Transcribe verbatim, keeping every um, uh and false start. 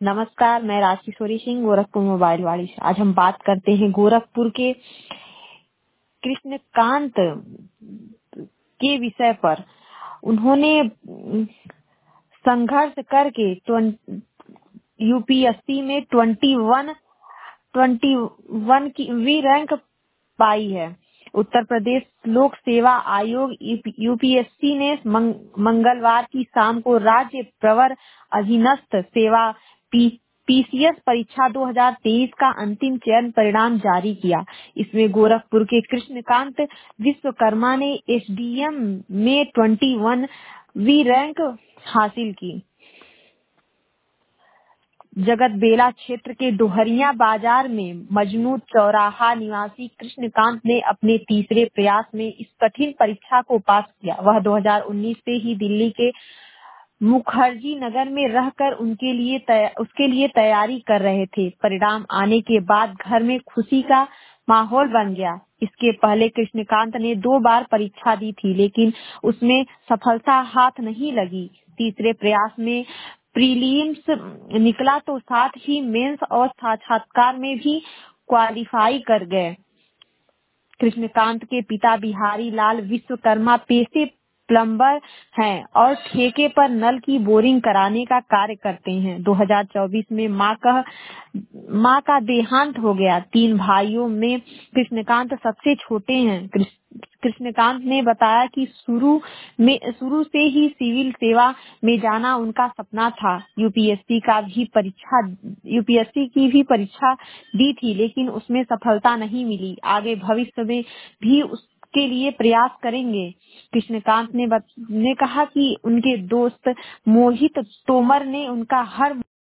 नमस्कार, मैं राजकिशोरी सिंह गोरखपुर मोबाइल वाली से। आज हम बात करते हैं गोरखपुर के कृष्णकांत के विषय पर। उन्होंने संघर्ष करके यूपीएससी में ट्वेंटी वन ट्वेंटी वन की वी रैंक पाई है। उत्तर प्रदेश लोक सेवा आयोग यूपीएससी ने मंग, मंगलवार की शाम को राज्य प्रवर अधीनस्थ सेवा पी, पीसीएस परीक्षा दो हज़ार तेईस का अंतिम चयन परिणाम जारी किया। इसमें गोरखपुर के कृष्णकांत विश्वकर्मा ने एसडीएम में इक्कीस वी रैंक हासिल की। जगत बेला क्षेत्र के डोहरिया बाजार में मजनू चौराहा निवासी कृष्णकांत ने अपने तीसरे प्रयास में इस कठिन परीक्षा को पास किया। वह दो हज़ार उन्नीस से ही दिल्ली के मुखर्जी नगर में रहकर उनके लिए उसके लिए तैयारी कर रहे थे। परिणाम आने के बाद घर में खुशी का माहौल बन गया। इसके पहले कृष्णकांत ने दो बार परीक्षा दी थी, लेकिन उसमें सफलता हाथ नहीं लगी। तीसरे प्रयास में प्रीलिम्स निकला तो साथ ही मेंस और साक्षात्कार में भी क्वालिफाई कर गए। कृष्णकांत के पिता बिहारी लाल विश्वकर्मा पेशे प्लम्बर हैं और ठेके पर नल की बोरिंग कराने का कार्य करते हैं। दो हज़ार चौबीस में मां का मां का देहांत हो गया। तीन भाइयों में कृष्णकांत सबसे छोटे हैं। कृष्णकांत ने बताया कि शुरू में शुरू से ही सिविल सेवा में जाना उनका सपना था। यूपीएससी का भी परीक्षा यूपीएससी की भी परीक्षा दी थी, लेकिन उसमें सफलता नहीं मिली। आगे भविष्य में भी उसके लिए प्रयास करेंगे। कृष्णकांत ने ने कहा कि उनके दोस्त मोहित तोमर ने उनका हर